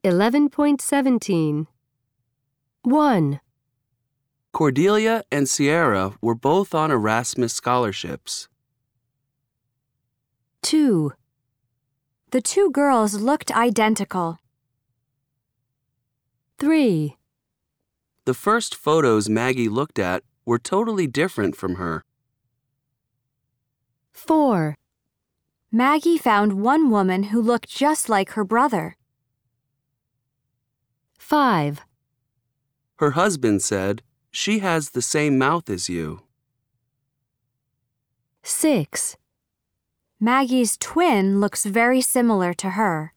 11.17. 1, Cordelia and Sierra were both on Erasmus scholarships. 2. The two girls looked identical. 3, The first photos Maggie looked at were totally different from her. 4, Maggie found one woman who looked just like her brother. 5, Her husband said, "She has the same mouth as you." 6, Maggie's twin looks very similar to her.